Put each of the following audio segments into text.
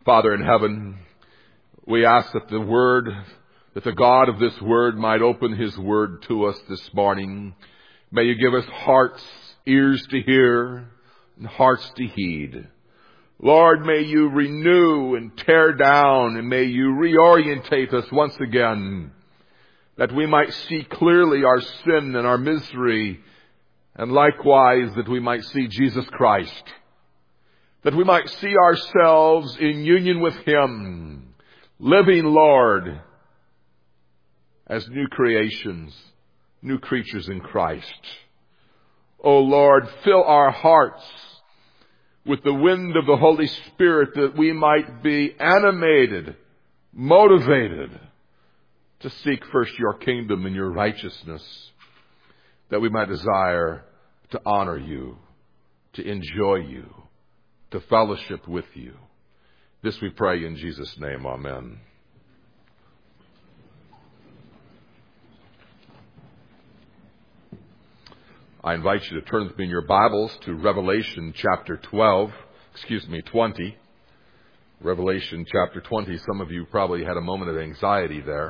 Father in heaven, we ask that the God of this Word might open His Word to us this morning. May you give us hearts, ears to hear, and hearts to heed. Lord, may you renew and tear down, and may you reorientate us once again, that we might see clearly our sin and our misery, and likewise that we might see Jesus Christ, that we might see ourselves in union with Him, living, Lord, as new creations, new creatures in Christ. O Lord, fill our hearts with the wind of the Holy Spirit, that we might be animated, motivated to seek first your kingdom and your righteousness, that we might desire to honor you, to enjoy you, to fellowship with you. This we pray in Jesus' name. Amen. I invite you to turn with me in your Bibles to Revelation chapter 20. Revelation chapter 20. Some of you probably had a moment of anxiety there.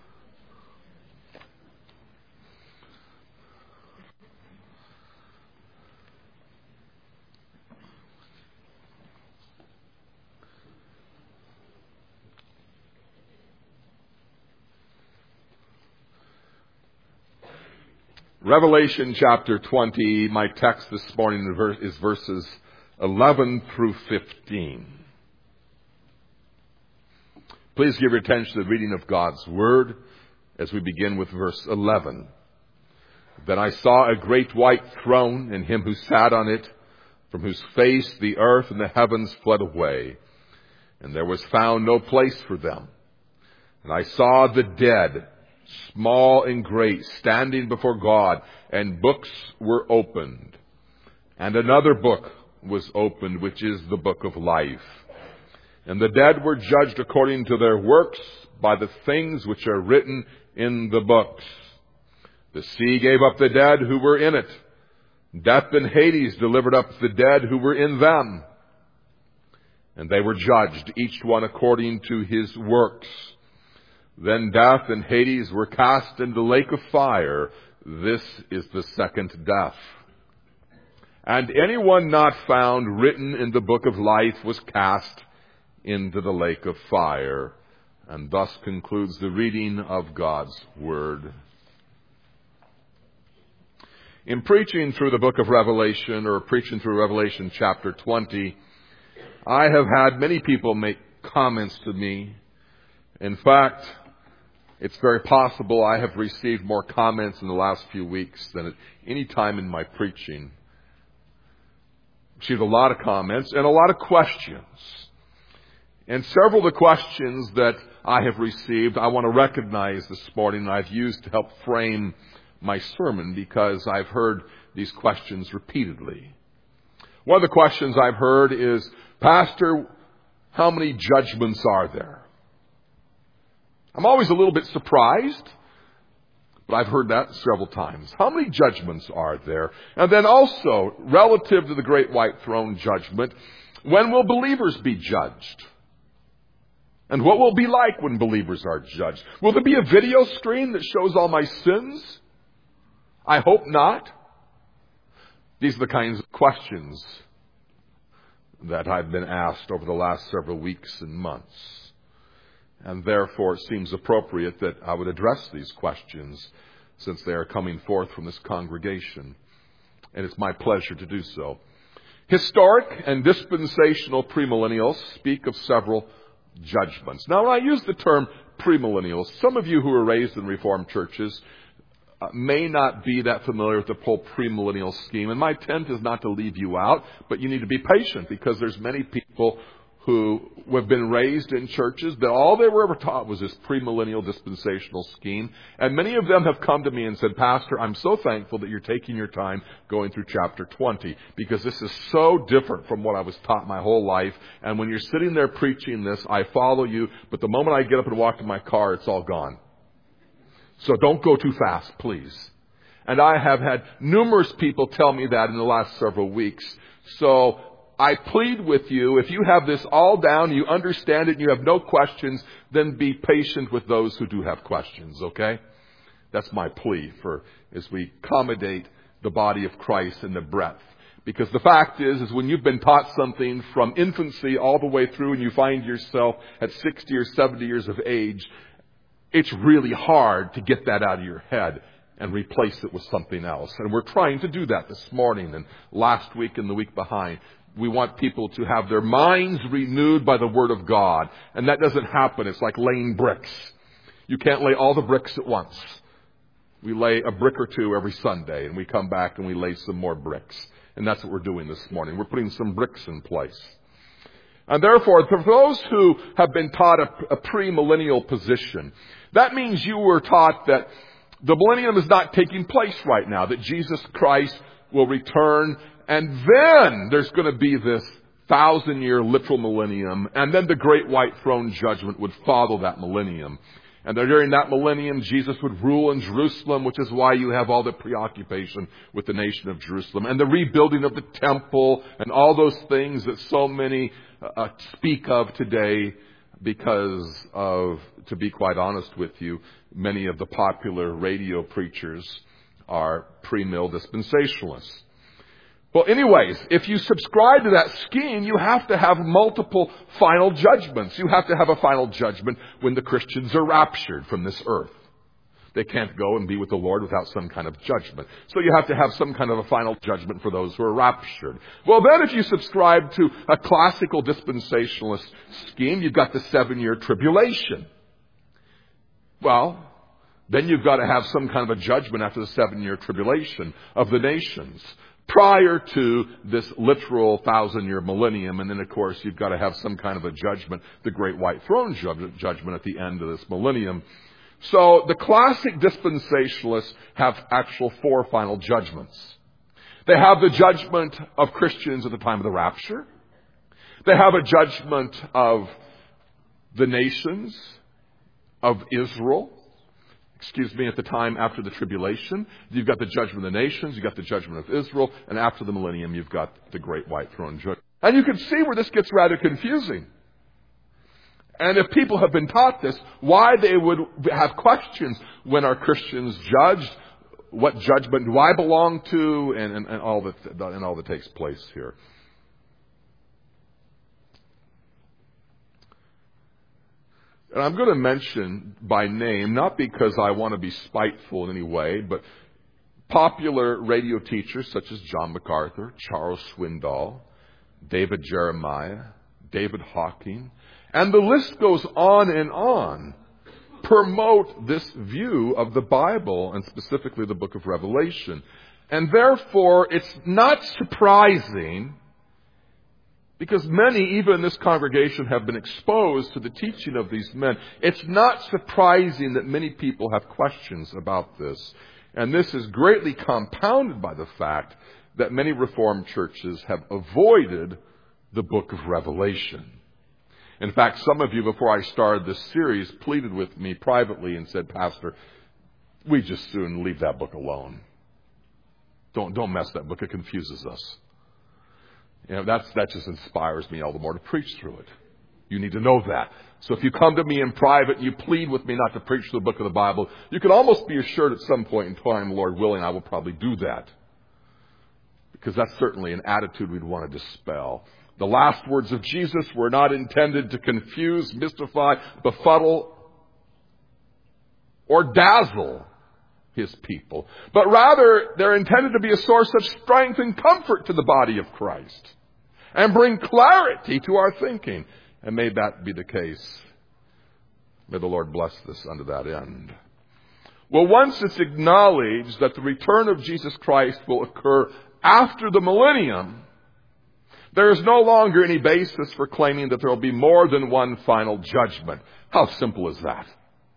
Revelation chapter 20, my text this morning is verses 11 through 15. Please give your attention to the reading of God's Word as we begin with verse 11. Then I saw a great white throne and Him who sat on it, from whose face the earth and the heavens fled away, and there was found no place for them. And I saw the dead, small and great, standing before God, and books were opened. And another book was opened, which is the book of life. And the dead were judged according to their works by the things which are written in the books. The sea gave up the dead who were in it. Death and Hades delivered up the dead who were in them. And they were judged, each one according to his works. Then death and Hades were cast into the lake of fire. This is the second death. And anyone not found written in the book of life was cast into the lake of fire. And thus concludes the reading of God's Word. In preaching through the book of Revelation, or preaching through Revelation chapter 20, I have had many people make comments to me. In fact, it's very possible I have received more comments in the last few weeks than at any time in my preaching. Received a lot of comments and a lot of questions. And several of the questions that I have received, I want to recognize this morning, and I've used to help frame my sermon because I've heard these questions repeatedly. One of the questions I've heard is, Pastor, how many judgments are there? I'm always a little bit surprised, but I've heard that several times. How many judgments are there? And then also, relative to the great white throne judgment, when will believers be judged? And what will it be like when believers are judged? Will there be a video screen that shows all my sins? I hope not. These are the kinds of questions that I've been asked over the last several weeks and months. And therefore, it seems appropriate that I would address these questions since they are coming forth from this congregation. And it's my pleasure to do so. Historic and dispensational premillennials speak of several judgments. Now, when I use the term premillennials, some of you who were raised in Reformed churches may not be that familiar with the whole premillennial scheme. And my intent is not to leave you out, but you need to be patient because there's many people who have been raised in churches that all they were ever taught was this premillennial dispensational scheme. And many of them have come to me and said, Pastor, I'm so thankful that you're taking your time going through chapter 20 because this is so different from what I was taught my whole life. And when you're sitting there preaching this, I follow you, but the moment I get up and walk to my car, it's all gone. So don't go too fast, please. And I have had numerous people tell me that in the last several weeks. So I plead with you, if you have this all down, you understand it, and you have no questions, then be patient with those who do have questions, okay? That's my plea as we accommodate the body of Christ in the breadth. Because the fact is when you've been taught something from infancy all the way through and you find yourself at 60 or 70 years of age, it's really hard to get that out of your head and replace it with something else. And we're trying to do that this morning and last week and the week behind. We want people to have their minds renewed by the Word of God. And that doesn't happen. It's like laying bricks. You can't lay all the bricks at once. We lay a brick or two every Sunday, and we come back and we lay some more bricks. And that's what we're doing this morning. We're putting some bricks in place. And therefore, for those who have been taught a premillennial position, that means you were taught that the millennium is not taking place right now, that Jesus Christ will return, and then there's going to be this 1,000-year literal millennium, and then the great white throne judgment would follow that millennium. And that during that millennium, Jesus would rule in Jerusalem, which is why you have all the preoccupation with the nation of Jerusalem, and the rebuilding of the temple, and all those things that so many speak of today because of, to be quite honest with you, many of the popular radio preachers are premill dispensationalists. Well, anyways, if you subscribe to that scheme, you have to have multiple final judgments. You have to have a final judgment when the Christians are raptured from this earth. They can't go and be with the Lord without some kind of judgment. So you have to have some kind of a final judgment for those who are raptured. Well, then if you subscribe to a classical dispensationalist scheme, you've got the 7-year tribulation. Well, then you've got to have some kind of a judgment after the 7-year tribulation of the nations, prior to this literal 1,000-year millennium. And then, of course, you've got to have some kind of a judgment, the great white throne judgment at the end of this millennium. So the classic dispensationalists have actual 4 final judgments. They have the judgment of Christians at the time of the rapture. They have a judgment of the nations of Israel. At the time after the tribulation. You've got the judgment of the nations, you've got the judgment of Israel, and after the millennium, you've got the great white throne judgment. And you can see where this gets rather confusing. And if people have been taught this, why they would have questions when are Christians judged? What judgment do I belong to? And all that takes place here. And I'm going to mention by name, not because I want to be spiteful in any way, but popular radio teachers such as John MacArthur, Charles Swindoll, David Jeremiah, David Hawking, and the list goes on, promote this view of the Bible, and specifically the book of Revelation. And therefore, it's not surprising, because many, even in this congregation, have been exposed to the teaching of these men. It's not surprising that many people have questions about this. And this is greatly compounded by the fact that many Reformed churches have avoided the book of Revelation. In fact, some of you, before I started this series, pleaded with me privately and said, Pastor, we just soon leave that book alone. Don't mess that book. It confuses us. That just inspires me all the more to preach through it. You need to know that. So if you come to me in private and you plead with me not to preach the book of the Bible, you can almost be assured at some point in time, Lord willing, I will probably do that. Because that's certainly an attitude we'd want to dispel. The last words of Jesus were not intended to confuse, mystify, befuddle, or dazzle His people. But rather, they're intended to be a source of strength and comfort to the body of Christ. And bring clarity to our thinking. And may that be the case. May the Lord bless this unto that end. Well, once it's acknowledged that the return of Jesus Christ will occur after the millennium, there is no longer any basis for claiming that there will be more than one final judgment. How simple is that?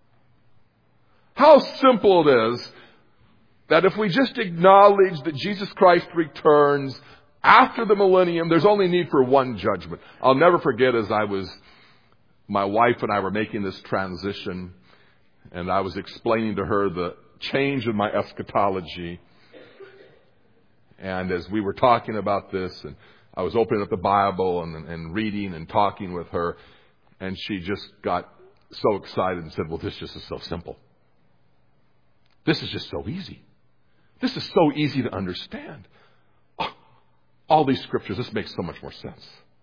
How simple it is that if we just acknowledge that Jesus Christ returns after the millennium, there's only need for one judgment. I'll never forget my wife and I were making this transition, and I was explaining to her the change in my eschatology. And as we were talking about this, and I was opening up the Bible and reading and talking with her, and she just got so excited and said, well, this just is so simple. This is just so easy. This is so easy to understand. Oh, all these scriptures, this makes so much more sense.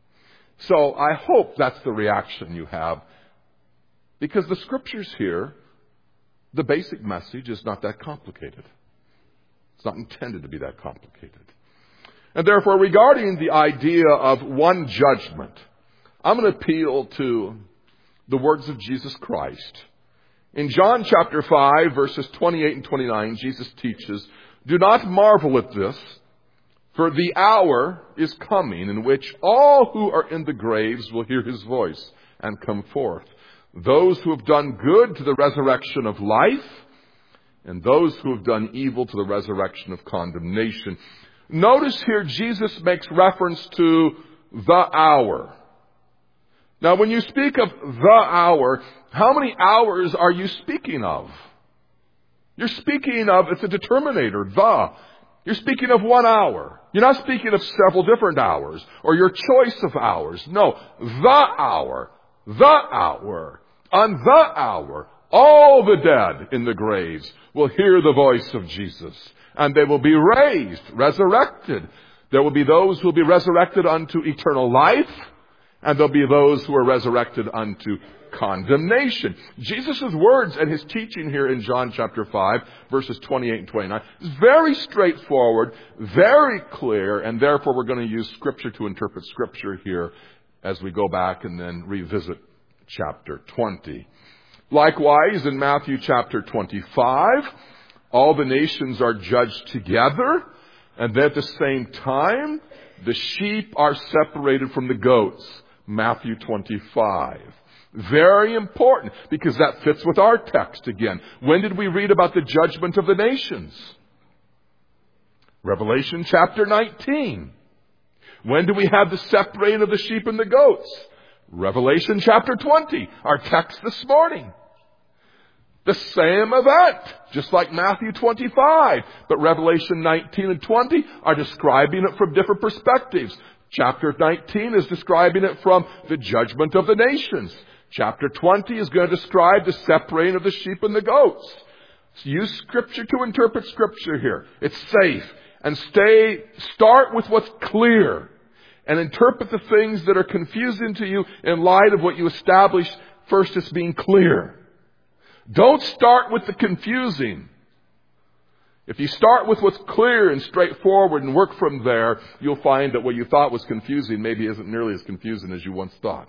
So I hope that's the reaction you have, because the scriptures here, the basic message is not that complicated. It's not intended to be that complicated. And therefore, regarding the idea of one judgment, I'm going to appeal to the words of Jesus Christ. In John chapter 5, verses 28 and 29, Jesus teaches, "Do not marvel at this, for the hour is coming in which all who are in the graves will hear his voice and come forth. Those who have done good to the resurrection of life, and those who have done evil to the resurrection of condemnation." Notice here Jesus makes reference to the hour. Now, when you speak of the hour, how many hours are you speaking of? You're speaking of, it's a determinator, the. You're speaking of 1 hour. You're not speaking of several different hours or your choice of hours. No, the hour. The hour. On the hour, all the dead in the graves will hear the voice of Jesus. And they will be raised, resurrected. There will be those who will be resurrected unto eternal life. And there'll be those who are resurrected unto condemnation. Jesus' words and his teaching here in John chapter 5, verses 28 and 29, is very straightforward, very clear, and therefore we're going to use Scripture to interpret Scripture here as we go back and then revisit chapter 20. Likewise, in Matthew chapter 25, all the nations are judged together, and then at the same time, the sheep are separated from the goats. Matthew 25. Very important, because that fits with our text again. When did we read about the judgment of the nations? Revelation chapter 19. When do we have the separating of the sheep and the goats? Revelation chapter 20, our text this morning. The same event, just like Matthew 25. But Revelation 19 and 20 are describing it from different perspectives. Chapter 19 is describing it from the judgment of the nations. Chapter 20 is going to describe the separating of the sheep and the goats. So use Scripture to interpret Scripture here. It's safe. And start with what's clear. And interpret the things that are confusing to you in light of what you established first as being clear. Don't start with the confusing. If you start with what's clear and straightforward and work from there, you'll find that what you thought was confusing maybe isn't nearly as confusing as you once thought.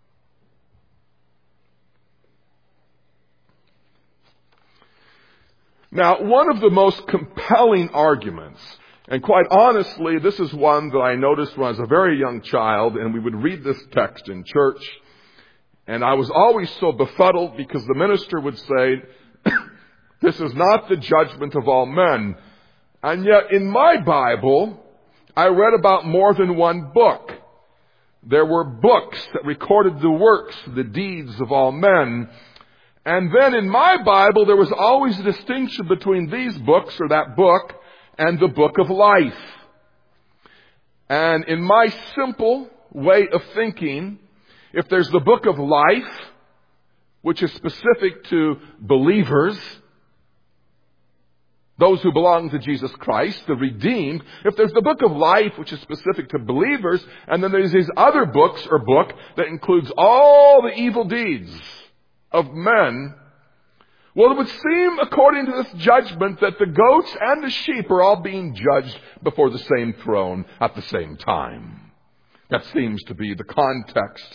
Now, one of the most compelling arguments, and quite honestly, this is one that I noticed when I was a very young child, and we would read this text in church, and I was always so befuddled because the minister would say, this is not the judgment of all men. And yet in my Bible, I read about more than one book. There were books that recorded the works, the deeds of all men. And then in my Bible, there was always a distinction between these books, or that book, and the book of life. And in my simple way of thinking, if there's the book of life, which is specific to believers, those who belong to Jesus Christ, the redeemed, if there's the book of life, which is specific to believers, and then there's these other books or book that includes all the evil deeds of men, well, it would seem, according to this judgment, that the goats and the sheep are all being judged before the same throne at the same time. That seems to be the context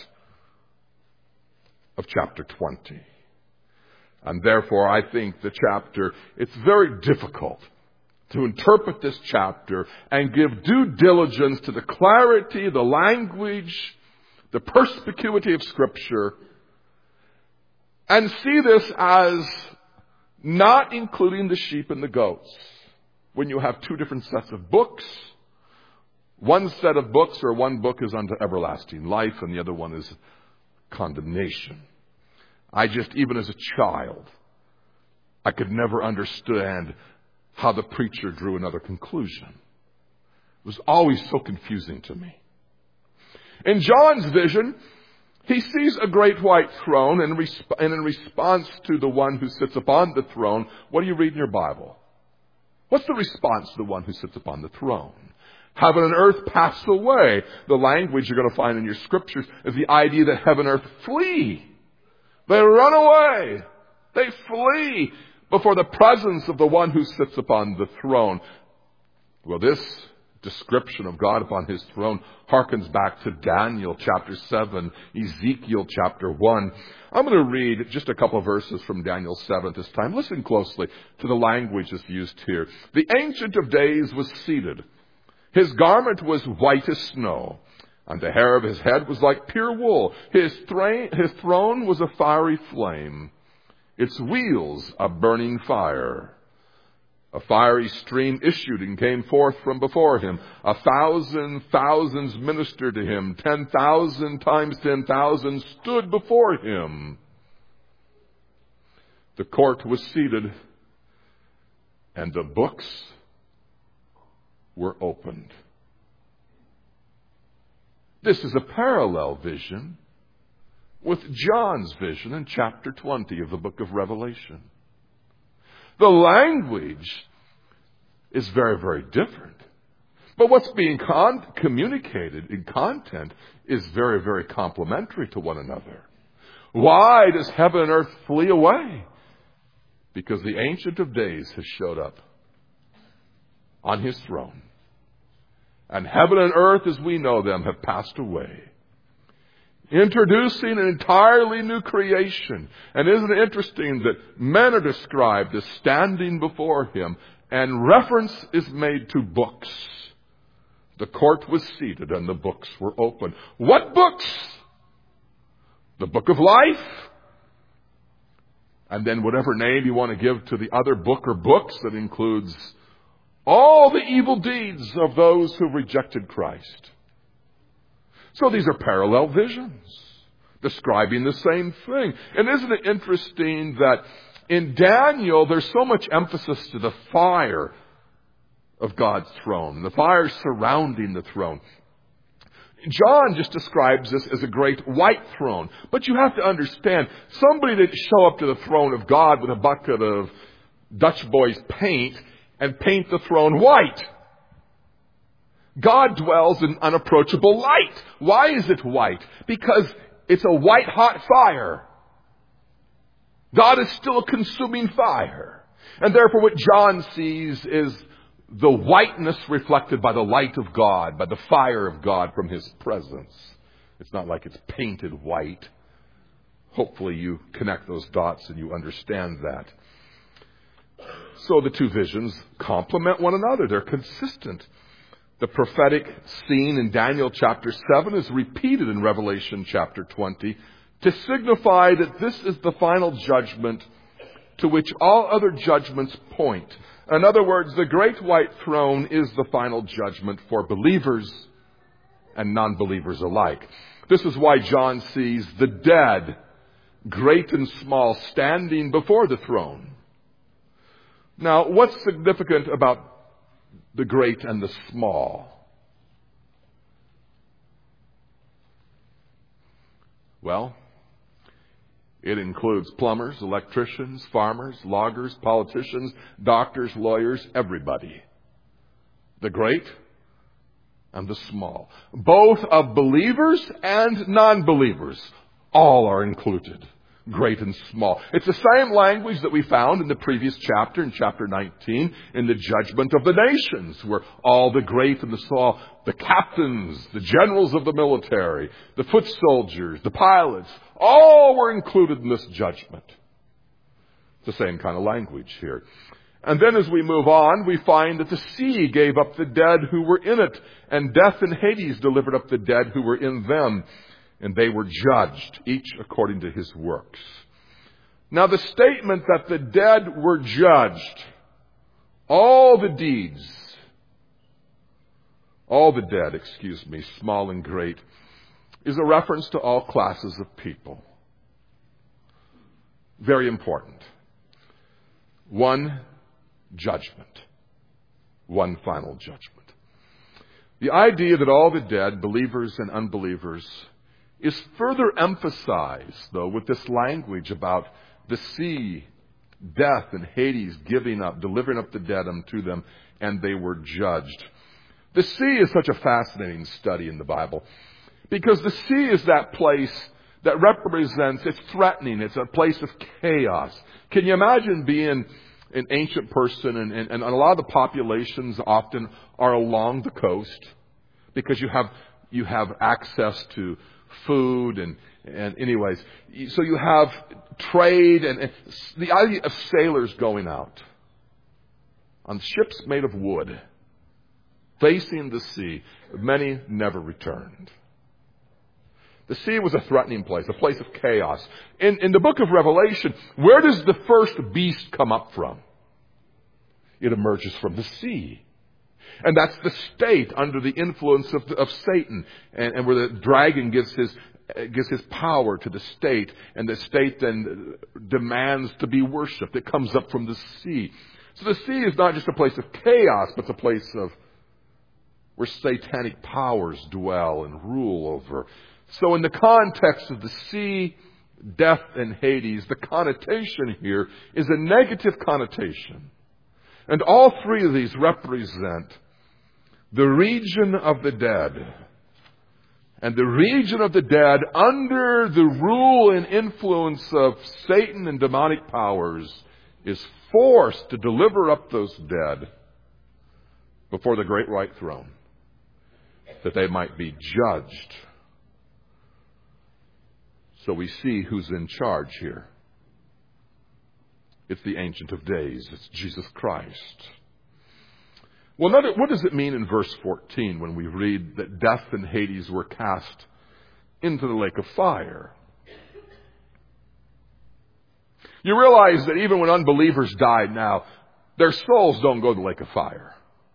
of chapter 20. And therefore, I think the chapter, it's very difficult to interpret this chapter and give due diligence to the clarity, the language, the perspicuity of Scripture, and see this as not including the sheep and the goats. When you have two different sets of books, one set of books or one book is unto everlasting life and the other one is condemnation. Even as a child, I could never understand how the preacher drew another conclusion. It was always so confusing to me. In John's vision, he sees a great white throne, and in response to the one who sits upon the throne, what do you read in your Bible? What's the response to the one who sits upon the throne? Heaven and earth pass away. The language you're going to find in your scriptures is the idea that heaven and earth flee. They run away. They flee before the presence of the one who sits upon the throne. Well, this description of God upon his throne harkens back to Daniel chapter 7, Ezekiel chapter 1. I'm going to read just a couple of verses from Daniel 7 this time. Listen closely to the language that's used here. The Ancient of Days was seated. His garment was white as snow, and the hair of his head was like pure wool. His throne was a fiery flame, its wheels a burning fire. A fiery stream issued and came forth from before him. 1,000 thousands ministered to him. 10,000 times 10,000 stood before him. The court was seated, and the books were opened. This is a parallel vision with John's vision in chapter 20 of the book of Revelation. The language is very, very different. But what's being communicated in content is very, very complementary to one another. Why does heaven and earth flee away? Because the Ancient of Days has showed up on his throne. And heaven and earth as we know them have passed away, introducing an entirely new creation. And isn't it interesting that men are described as standing before him, and reference is made to books. The court was seated and the books were open. What books? The book of life. And then whatever name you want to give to the other book or books, that includes all the evil deeds of those who rejected Christ. So these are parallel visions describing the same thing. And isn't it interesting that in Daniel there's so much emphasis to the fire of God's throne, the fire surrounding the throne. John just describes this as a great white throne. But you have to understand, somebody didn't show up to the throne of God with a bucket of Dutch boys paint and paint the throne white. God dwells in unapproachable light. Why is it white? Because it's a white hot fire. God is still a consuming fire. And therefore what John sees is the whiteness reflected by the light of God, by the fire of God from his presence. It's not like it's painted white. Hopefully you connect those dots and you understand that. So the two visions complement one another. They're consistent. The prophetic scene in Daniel chapter 7 is repeated in Revelation chapter 20 to signify that this is the final judgment to which all other judgments point. In other words, the great white throne is the final judgment for believers and non-believers alike. This is why John sees the dead, great and small, standing before the throne. Now, what's significant about the great and the small? Well, it includes plumbers, electricians, farmers, loggers, politicians, doctors, lawyers, everybody. The great and the small. Both of believers and non-believers. All are included. Great and small. It's the same language that we found in the previous chapter, in chapter 19, in the judgment of the nations, where all the great and the small, the captains, the generals of the military, the foot soldiers, the pilots, all were included in this judgment. It's the same kind of language here. And then as we move on, we find that the sea gave up the dead who were in it, and death and Hades delivered up the dead who were in them. And they were judged, each according to his works. Now the statement that the dead were judged, all the deeds, all the dead, small and great, is a reference to all classes of people. Very important. One judgment. One final judgment. The idea that all the dead, believers and unbelievers, is further emphasized, though, with this language about the sea, death, and Hades delivering up the dead unto them, and they were judged. The sea is such a fascinating study in the Bible, because the sea is that place that represents, it's threatening, it's a place of chaos. Can you imagine being an ancient person, and a lot of the populations often are along the coast, because you have access to food and anyways, so you have trade and the idea of sailors going out on ships made of wood, facing the sea. Many never returned. The sea was a threatening place, a place of chaos. In the book of Revelation, where does the first beast come up from? It emerges from the sea. And that's the state under the influence of Satan, and where the dragon gives his power to the state, and the state then demands to be worshipped. It comes up from the sea. So the sea is not just a place of chaos, but it's a place of where satanic powers dwell and rule over. So in the context of the sea, death, and Hades, the connotation here is a negative connotation. And all three of these represent the region of the dead. And the region of the dead, under the rule and influence of Satan and demonic powers, is forced to deliver up those dead before the great white throne, that they might be judged. So we see who's in charge here. It's the Ancient of Days. It's Jesus Christ. Well, what does it mean in verse 14 when we read that death and Hades were cast into the lake of fire? You realize that even when unbelievers die now, their souls don't go to the lake of fire.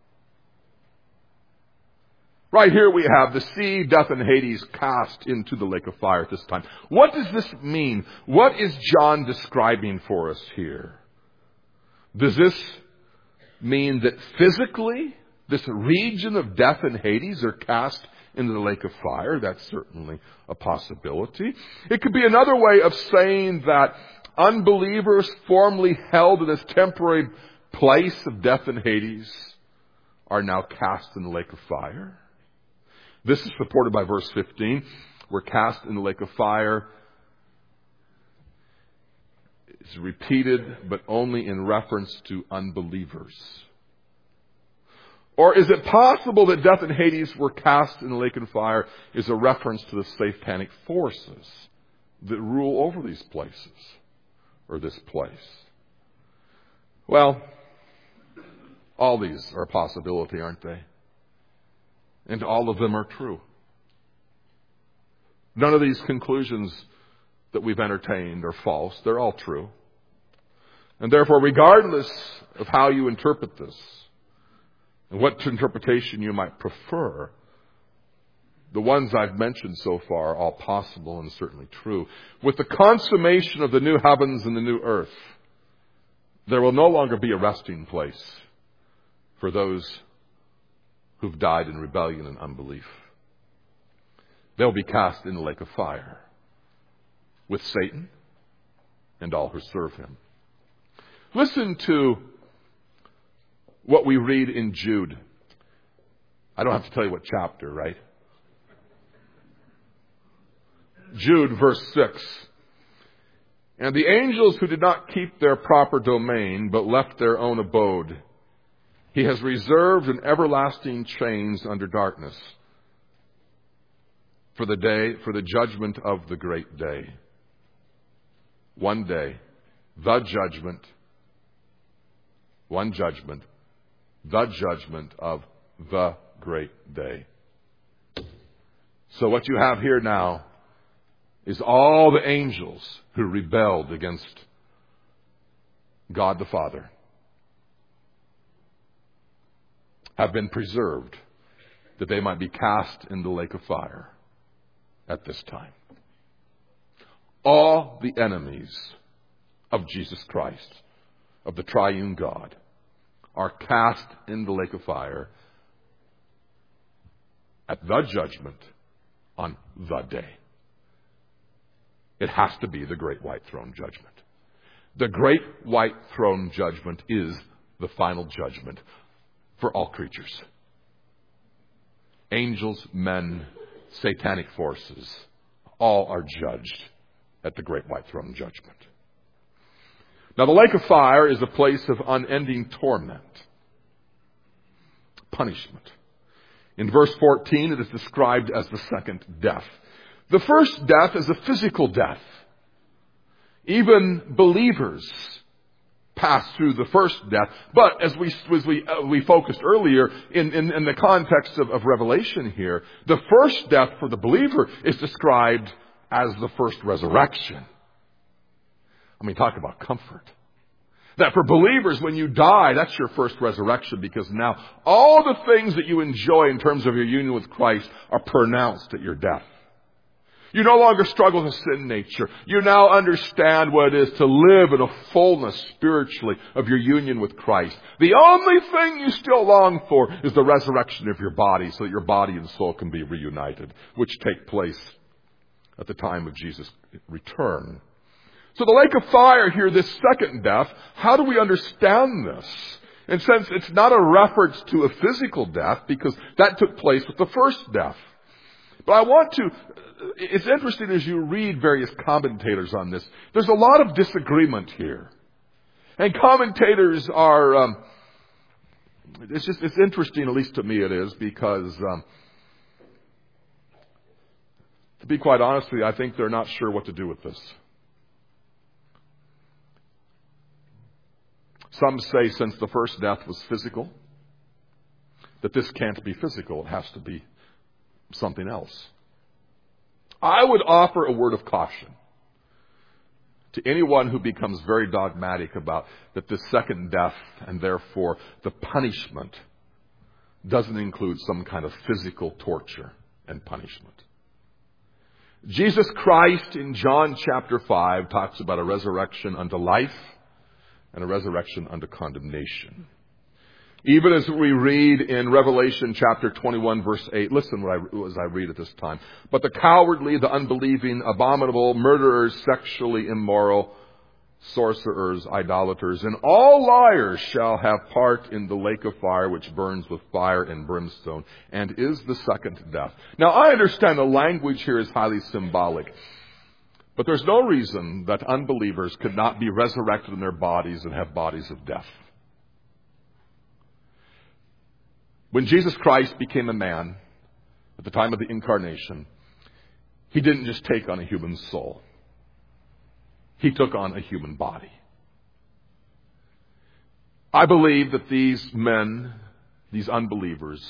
Right here we have the sea, death, and Hades cast into the lake of fire at this time. What does this mean? What is John describing for us here? Does this mean that physically this region of death and Hades are cast into the lake of fire? That's certainly a possibility. It could be another way of saying that unbelievers formerly held in this temporary place of death and Hades are now cast in the lake of fire. This is supported by verse 15. We're cast in the lake of fire. It's repeated, but only in reference to unbelievers. Or is it possible that death and Hades were cast in the lake of fire is a reference to the satanic forces that rule over these places, or this place? Well, all these are a possibility, aren't they? And all of them are true. None of these conclusions that we've entertained are false. They're all true. And therefore, regardless of how you interpret this, and what interpretation you might prefer, the ones I've mentioned so far are all possible and certainly true. With the consummation of the new heavens and the new earth, there will no longer be a resting place for those who've died in rebellion and unbelief. They'll be cast in the lake of fire with Satan and all who serve him. Listen to what we read in Jude. I don't have to tell you what chapter, right? Jude, verse 6. And the angels who did not keep their proper domain, but left their own abode, he has reserved in everlasting chains under darkness for the judgment of the great day. One day, the judgment of the great day. So what you have here now is all the angels who rebelled against God the Father have been preserved that they might be cast in the lake of fire at this time. All the enemies of Jesus Christ, of the triune God, are cast in the lake of fire at the judgment on the day. It has to be the great white throne judgment. The great white throne judgment is the final judgment for all creatures. Angels, men, satanic forces, all are judged at the great white throne judgment. Now, the lake of fire is a place of unending torment, punishment. In verse 14, it is described as the second death. The first death is a physical death. Even believers pass through the first death. But as we focused earlier in the context of Revelation here, the first death for the believer is described as the first resurrection. I mean, talk about comfort. That for believers, when you die, that's your first resurrection, because now all the things that you enjoy in terms of your union with Christ are pronounced at your death. You no longer struggle with sin nature. You now understand what it is to live in a fullness spiritually of your union with Christ. The only thing you still long for is the resurrection of your body, so that your body and soul can be reunited, which take place at the time of Jesus' return. So the lake of fire here, this second death, how do we understand this? In a sense, it's not a reference to a physical death, because that took place with the first death. But it's interesting as you read various commentators on this, there's a lot of disagreement here. And commentators are, it's interesting, at least to me it is, because, to be quite honest with you, I think they're not sure what to do with this. Some say since the first death was physical, that this can't be physical. It has to be something else. I would offer a word of caution to anyone who becomes very dogmatic about that this second death and therefore the punishment doesn't include some kind of physical torture and punishment. Jesus Christ in John chapter 5 talks about a resurrection unto life and a resurrection unto condemnation. Even as we read in Revelation chapter 21 verse 8, listen as I read at this time. But the cowardly, the unbelieving, abominable, murderers, sexually immoral, sorcerers, idolaters, and all liars shall have part in the lake of fire which burns with fire and brimstone, and is the second death. Now I understand the language here is highly symbolic. But there's no reason that unbelievers could not be resurrected in their bodies and have bodies of death. When Jesus Christ became a man at the time of the incarnation, he didn't just take on a human soul. He took on a human body. I believe that these men, these unbelievers,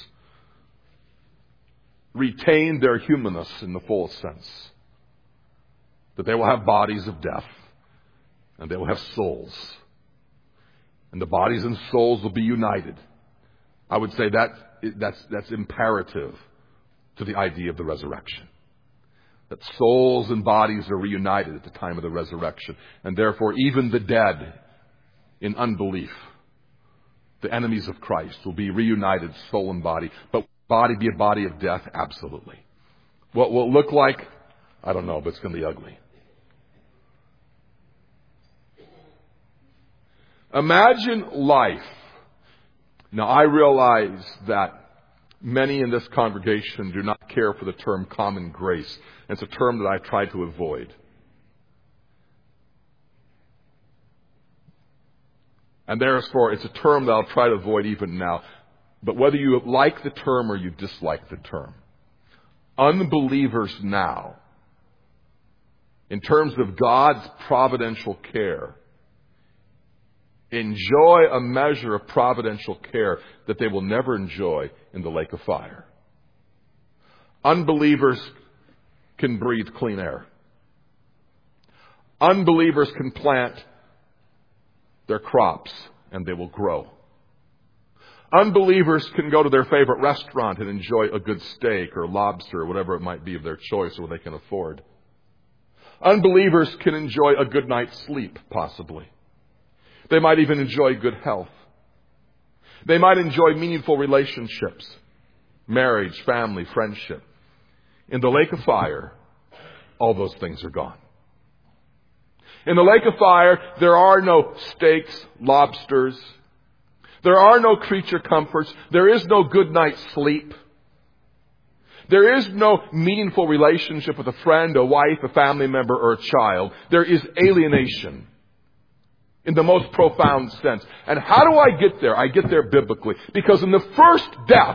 retain their humanness in the fullest sense. That they will have bodies of death, and they will have souls. And the bodies and souls will be united. I would say that's imperative to the idea of the resurrection. That souls and bodies are reunited at the time of the resurrection. And therefore, even the dead in unbelief, the enemies of Christ, will be reunited, soul and body. But body be a body of death? Absolutely. What will it look like? I don't know, but it's going to be ugly. Imagine life. Now, I realize that many in this congregation do not care for the term common grace. It's a term that I try to avoid. And therefore, it's a term that I'll try to avoid even now. But whether you like the term or you dislike the term, unbelievers now, in terms of God's providential care, enjoy a measure of providential care that they will never enjoy in the lake of fire. Unbelievers can breathe clean air. Unbelievers can plant their crops and they will grow. Unbelievers can go to their favorite restaurant and enjoy a good steak or lobster or whatever it might be of their choice or what they can afford. Unbelievers can enjoy a good night's sleep, possibly. They might even enjoy good health. They might enjoy meaningful relationships, marriage, family, friendship. In the lake of fire, all those things are gone. In the lake of fire, there are no steaks, lobsters. There are no creature comforts. There is no good night's sleep. There is no meaningful relationship with a friend, a wife, a family member, or a child. There is alienation in the most profound sense. And how do I get there? I get there biblically. Because in the first death,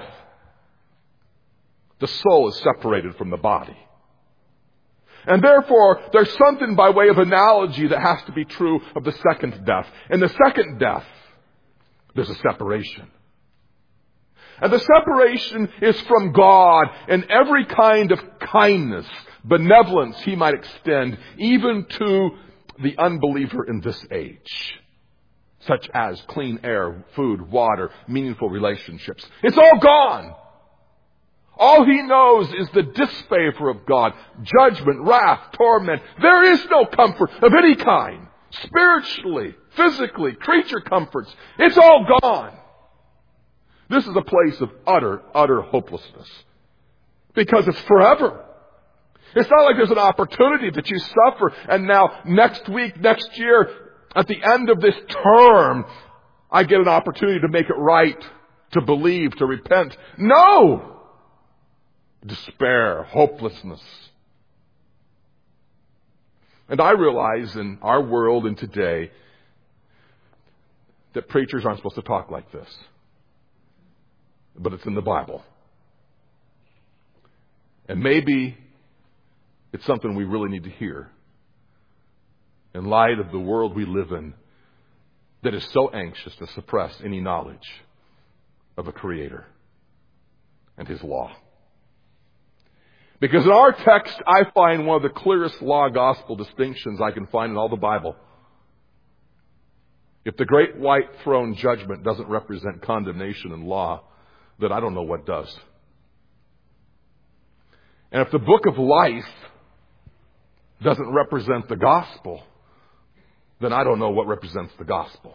the soul is separated from the body. And therefore, there's something by way of analogy that has to be true of the second death. In the second death, there's a separation. And the separation is from God in every kind of kindness, benevolence He might extend, even to the unbeliever in this age, such as clean air, food, water, meaningful relationships. It's all gone. All he knows is the disfavor of God, judgment, wrath, torment. There is no comfort of any kind, spiritually, physically, creature comforts. It's all gone. This is a place of utter hopelessness. Because it's forever. It's not like there's an opportunity that you suffer and now next week, next year, at the end of this term, I get an opportunity to make it right, to believe, to repent. No! Despair, hopelessness. And I realize in our world and today that preachers aren't supposed to talk like this. But it's in the Bible. And maybe it's something we really need to hear in light of the world we live in that is so anxious to suppress any knowledge of a Creator and His law. Because in our text, I find one of the clearest law-gospel distinctions I can find in all the Bible. If the great white throne judgment doesn't represent condemnation and law, then I don't know what does. And if the book of life doesn't represent the gospel, then I don't know what represents the gospel.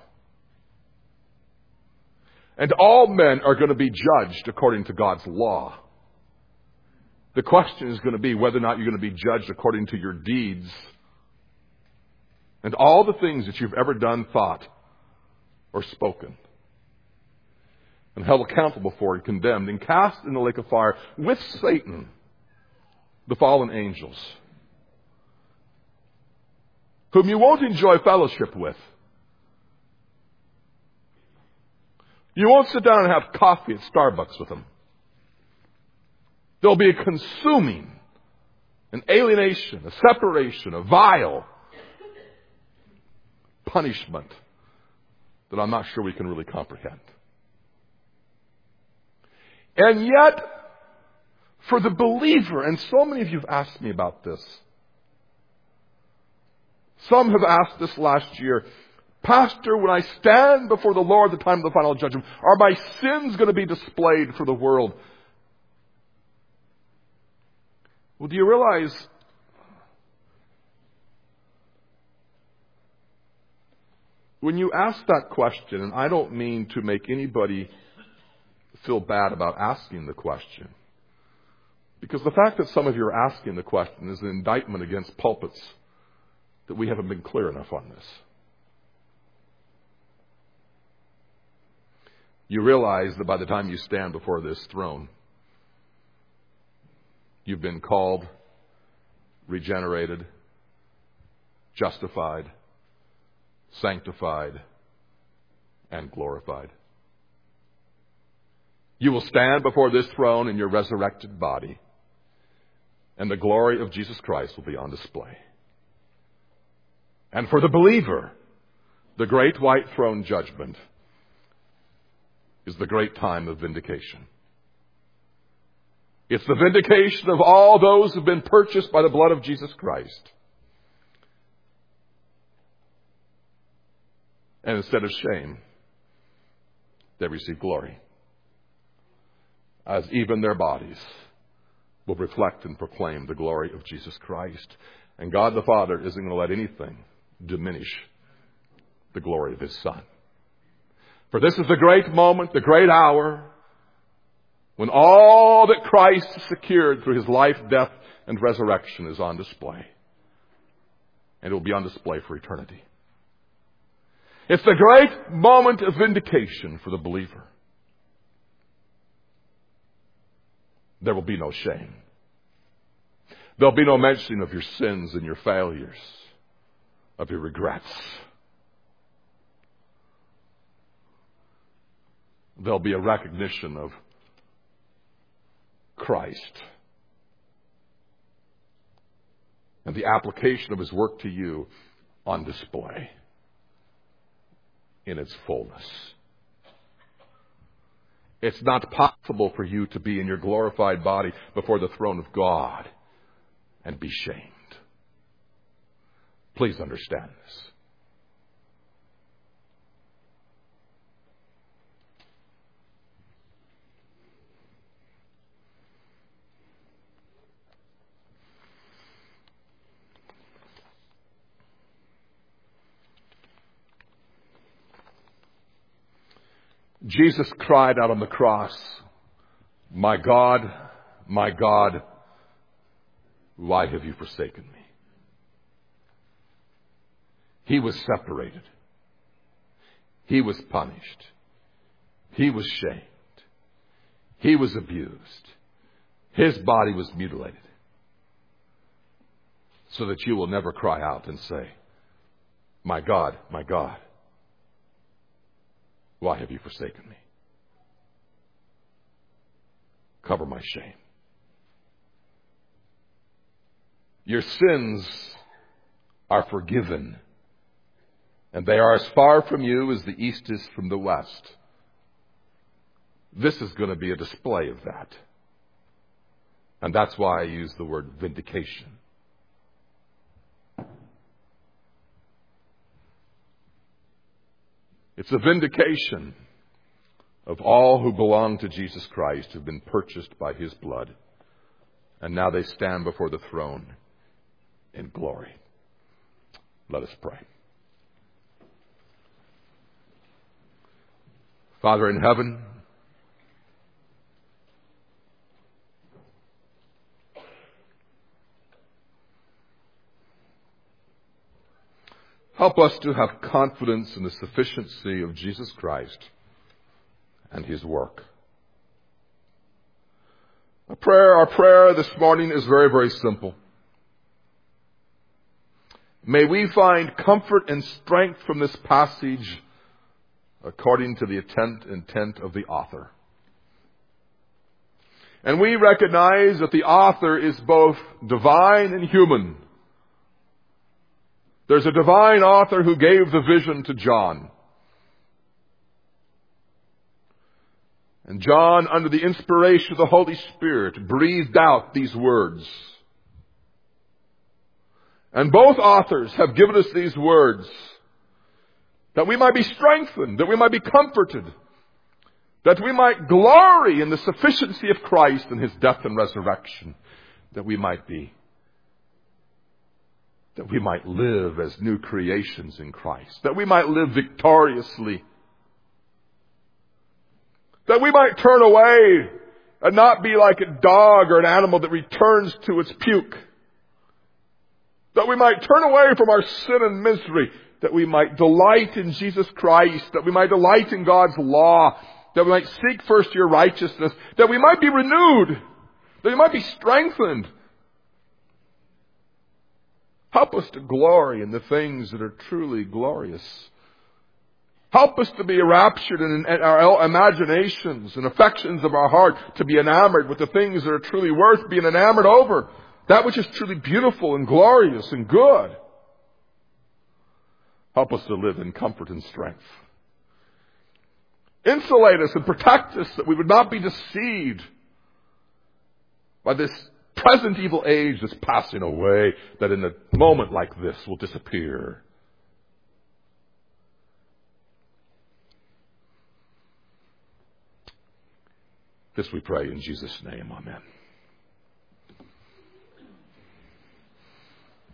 And all men are going to be judged according to God's law. The question is going to be whether or not you're going to be judged according to your deeds and all the things that you've ever done, thought, or spoken. And held accountable for and condemned and cast in the lake of fire with Satan, the fallen angels, whom you won't enjoy fellowship with. You won't sit down and have coffee at Starbucks with them. There'll be a consuming, an alienation, a separation, a vile punishment that I'm not sure we can really comprehend. And yet, for the believer, and so many of you have asked me about this. Some have asked this last year, Pastor, when I stand before the Lord at the time of the final judgment, are my sins going to be displayed for the world? Well, do you realize when you ask that question, and I don't mean to make anybody feel bad about asking the question, because the fact that some of you are asking the question is an indictment against pulpits that we haven't been clear enough on this. You realize that by the time you stand before this throne, you've been called, regenerated, justified, sanctified, and glorified. You will stand before this throne in your resurrected body, and the glory of Jesus Christ will be on display. And for the believer, the great white throne judgment is the great time of vindication. It's the vindication of all those who've been purchased by the blood of Jesus Christ. And instead of shame, they receive glory, as even their bodies will reflect and proclaim the glory of Jesus Christ. And God the Father isn't going to let anything diminish the glory of His Son. For this is the great moment, the great hour, when all that Christ secured through his life, death, and resurrection is on display. And it will be on display for eternity. It's the great moment of vindication for the believer. There will be no shame. There'll be no mention of your sins and your failures, of your regrets. There'll be a recognition of Christ and the application of his work to you on display in its fullness. It's not possible for you to be in your glorified body before the throne of God and be shamed. Please understand this. Jesus cried out on the cross, my God, why have you forsaken me?" He was separated. He was punished. He was shamed. He was abused. His body was mutilated. So that you will never cry out and say, my God, why have you forsaken me? Cover my shame. Your sins are forgiven, and they are as far from you as the east is from the west. This is going to be a display of that. And that's why I use the word vindication. It's a vindication of all who belong to Jesus Christ, who've been purchased by his blood. And now they stand before the throne in glory. Let us pray. Father in heaven, help us to have confidence in the sufficiency of Jesus Christ and his work. Our prayer this morning is very, very simple. May we find comfort and strength from this passage according to the intent of the author. And we recognize that the author is both divine and human. There's a divine author who gave the vision to John. And John, under the inspiration of the Holy Spirit, breathed out these words. And both authors have given us these words that we might be strengthened, that we might be comforted, that we might glory in the sufficiency of Christ and his death and resurrection, that we might live as new creations in Christ, that we might live victoriously, that we might turn away and not be like a dog or an animal that returns to its puke, that we might turn away from our sin and misery, that we might delight in Jesus Christ, that we might delight in God's law, that we might seek first your righteousness, that we might be renewed, that we might be strengthened. Help us to glory in the things that are truly glorious. Help us to be enraptured in our imaginations and affections of our heart, to be enamored with the things that are truly worth being enamored over, that which is truly beautiful and glorious and good. Help us to live in comfort and strength. Insulate us and protect us that we would not be deceived by this present evil age that's passing away, that in a moment like this will disappear. This we pray in Jesus' name. Amen.